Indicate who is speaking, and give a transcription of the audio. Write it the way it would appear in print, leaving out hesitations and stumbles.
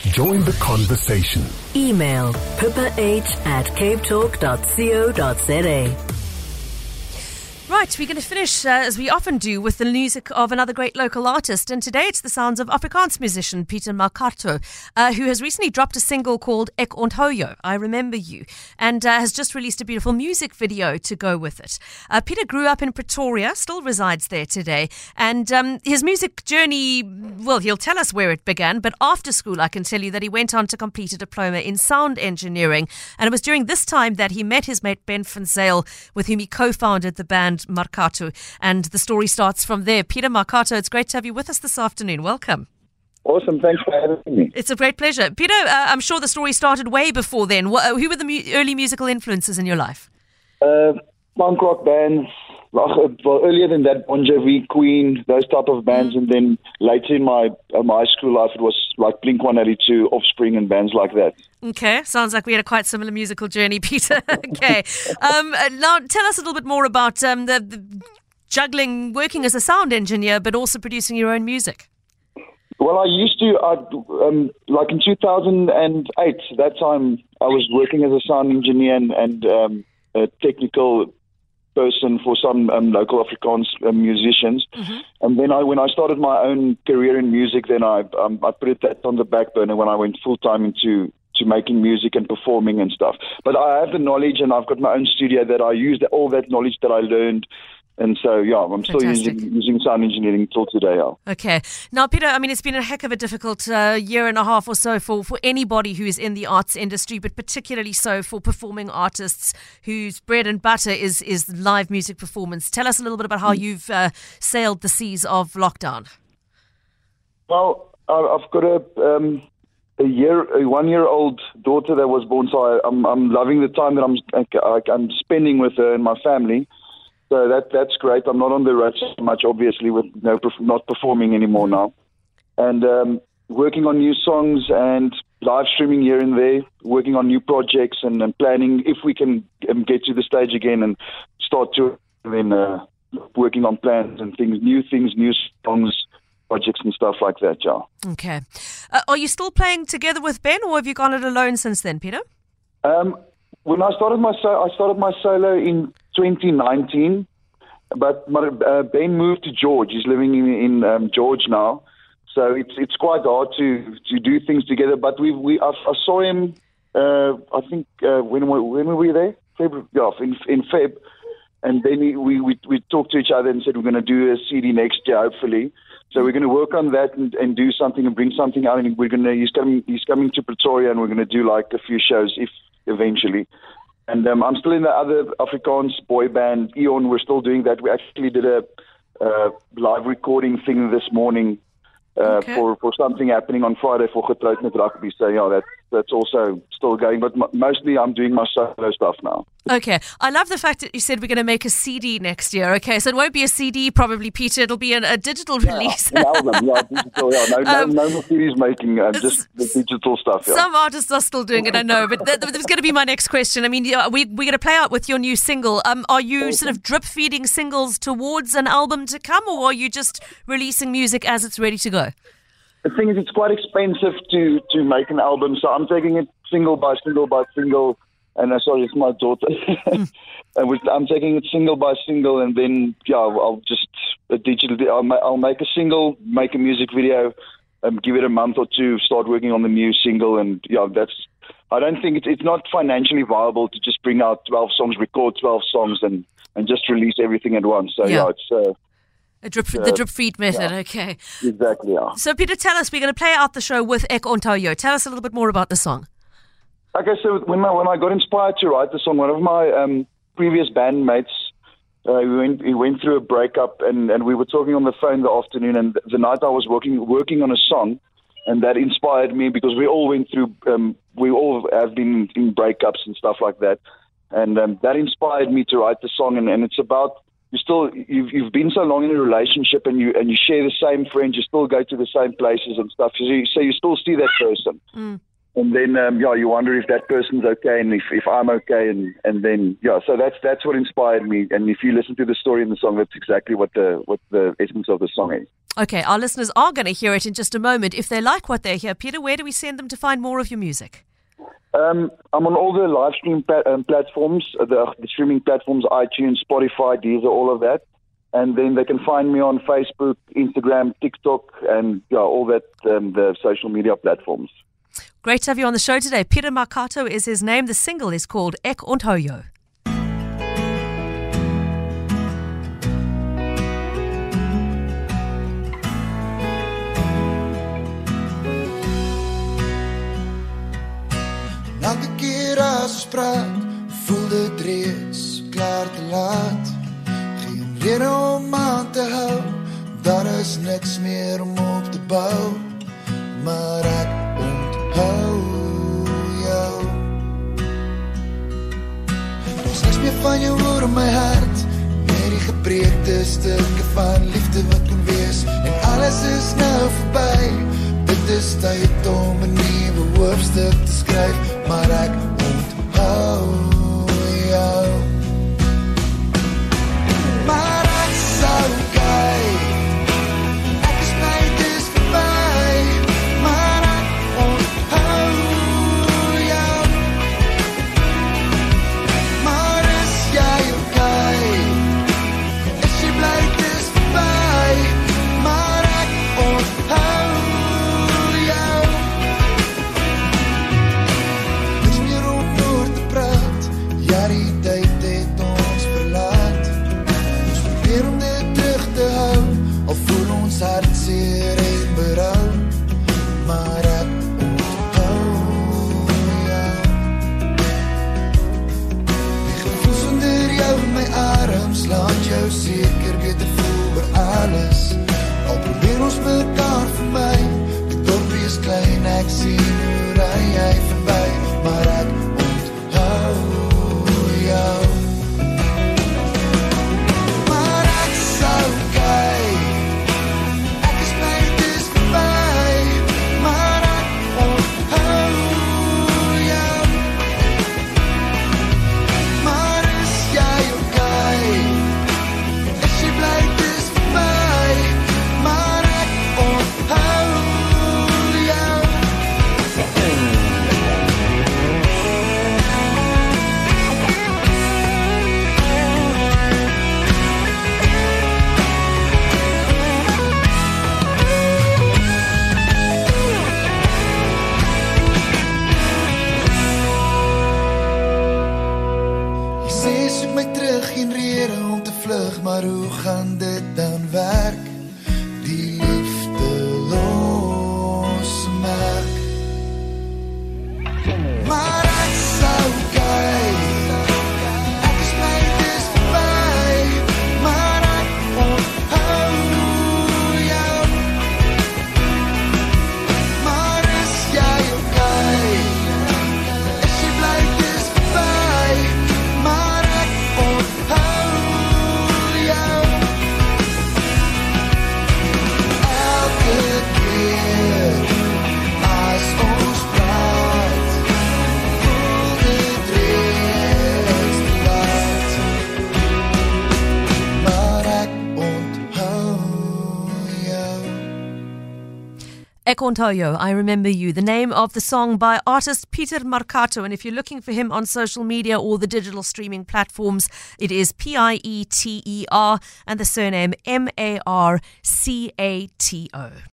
Speaker 1: Join the conversation.
Speaker 2: Email pippa@capetalk.co.za.
Speaker 3: Right, we're going to finish, as we often do, with the music of another great local artist. And today it's the sounds of Afrikaans musician Pieter Markato, who has recently dropped a single called Ek onthou jou, I Remember You, and has just released a beautiful music video to go with it. Pieter grew up in Pretoria, still resides there today, and his music journey, well, he'll tell us where it began, but after school I can tell you that he went on to complete a diploma in sound engineering, and it was during this time that he met his mate Ben van Zyl, with whom he co-founded the band Markato, and the story starts from there. Pieter Markato, it's great to have you with us this afternoon. Welcome.
Speaker 4: Awesome, thanks for having me.
Speaker 3: It's a great pleasure. Pieter, I'm sure the story started way before then. Who were the early musical influences in your life?
Speaker 4: Punk rock bands, well, earlier than that, Bon Jovi, Queen, those type of bands, and then later in my high school life, it was like Blink-182, Offspring, and bands like that.
Speaker 3: Okay, sounds like we had a quite similar musical journey, Pieter. Okay, now tell us a little bit more about the juggling, working as a sound engineer, but also producing your own music.
Speaker 4: Well, I used to, like in 2008, that time I was working as a sound engineer and a technical person for some local Afrikaans musicians. Mm-hmm. And then when I started my own career in music, then I put that on the back burner when I went full-time into making music and performing and stuff. But I have the knowledge, and I've got my own studio that I use all that knowledge that I learned. And so, yeah, I'm still using sound engineering till today. Yeah.
Speaker 3: Okay. Now, Pieter, I mean, it's been a heck of a difficult year and a half or so for anybody who is in the arts industry, but particularly so for performing artists whose bread and butter is live music performance. Tell us a little bit about how you've sailed the seas of lockdown.
Speaker 4: Well, I've got a 1-year-old daughter that was born, so I'm loving the time that I'm spending with her and my family. So that's great. I'm not on the road so much, obviously, with not performing anymore now. And working on new songs and live streaming here and there, working on new projects and planning if we can get to the stage again and start to then working on plans and new songs, projects and stuff like that, yeah.
Speaker 3: Okay. Are you still playing together with Ben, or have you gone it alone since then, Pieter?
Speaker 4: When I started my solo in 2019, but Ben moved to George. He's living in George now, so it's quite hard to do things together. But I saw him. I think when were we there? February, yeah, in Feb, and then we talked to each other and said we're going to do a CD next year, hopefully. So we're going to work on that and do something and bring something out. And he's coming to Pretoria, and we're going to do like a few shows eventually. And I'm still in the other Afrikaans boy band, Eon. We're still doing that. We actually did a live recording thing this morning for something happening on Friday for Getroud met Rugby. So, yeah, that's also still going. But mostly I'm doing my solo stuff now.
Speaker 3: Okay. I love the fact that you said we're going to make a CD next year. Okay, so it won't be a CD probably, Pieter. It'll be a digital release.
Speaker 4: An album, digital, no more CDs making, just the digital stuff. Yeah.
Speaker 3: Some artists are still doing it, I know, but that was going to be my next question. I mean, we're going to play out with your new single. Are you sort of drip-feeding singles towards an album to come, or are you just releasing music as it's ready to go?
Speaker 4: The thing is, it's quite expensive to make an album, so I'm taking it single by single by single. And sorry, it's my daughter. And I'm taking it single by single, and then I'll just I'll make a single, make a music video, give it a month or two, start working on the new single, and I don't think it's not financially viable to just bring out 12 songs, record 12 songs, and just release everything at once. So it's.
Speaker 3: The drip feed method, okay.
Speaker 4: Exactly, yeah.
Speaker 3: So, Pieter, tell us, we're going to play out the show with Ek onthou jou. Tell us a little bit more about the song.
Speaker 4: Okay, so when I got inspired to write the song, one of my previous bandmates, he went through a breakup, and we were talking on the phone the afternoon, and the night I was working on a song, and that inspired me because we all went through, we all have been in breakups and stuff like that, and that inspired me to write the song, and it's about you've been so long in a relationship, and you share the same friends, you still go to the same places and stuff, so you still see that person. Mm. And then, you wonder if that person's okay and if I'm okay. And then, so that's what inspired me. And if you listen to the story in the song, that's exactly what the essence of the song is.
Speaker 3: Okay, our listeners are going to hear it in just a moment. If they like what they hear, Peter, where do we send them to find more of your music?
Speaker 4: I'm on all the live stream platforms, the streaming platforms, iTunes, Spotify, Deezer, all of that. And then they can find me on Facebook, Instagram, TikTok, and all that, the social media platforms.
Speaker 3: Great to have you on the show today. Peter Marcato is his name. The single is called Ek Onthou Jou.
Speaker 5: Elke keer as ons praat, voel dit reeds klaar te laat. Geen rede om aan te hou, daar is niks meer om op te bou. Maar ek onthou jou. Ons niks meer van jou hoor in my hart, meer die gebreekte stukke van liefde wat kon wees. En alles is nou verby. Dit is tyd om 'n nuwe hoofstuk te skryf, maar ek onthou jou. Maar ek sou kyk, ek is bly dit is verby, maar ek onthou jou. Maar is jy okay? Is jy bly dit is verby, maar ek onthou. Hartseer en berou, maar ek onthou jou. Die gevoel sonder jou in my arms laat jou seker beter voel oor alles. Al probeer ons mekaar vermy, die dorpie is klein, ek sien hoe ry jy verby, maar ek onthou jou. Maar ek sou kyk, maar hoe gaan dit dan werk? Die liefdelose merk. Maar ek sou kyk, ek is bly dit is verby, maar ek onthou jou. Maar is jy okay? Is jy bly dit is verby, maar ek onthou.
Speaker 3: Ek Onthou Jou, I Remember You, the name of the song by artist Peter Marcato. And if you're looking for him on social media or the digital streaming platforms, it is Pieter and the surname Marcato.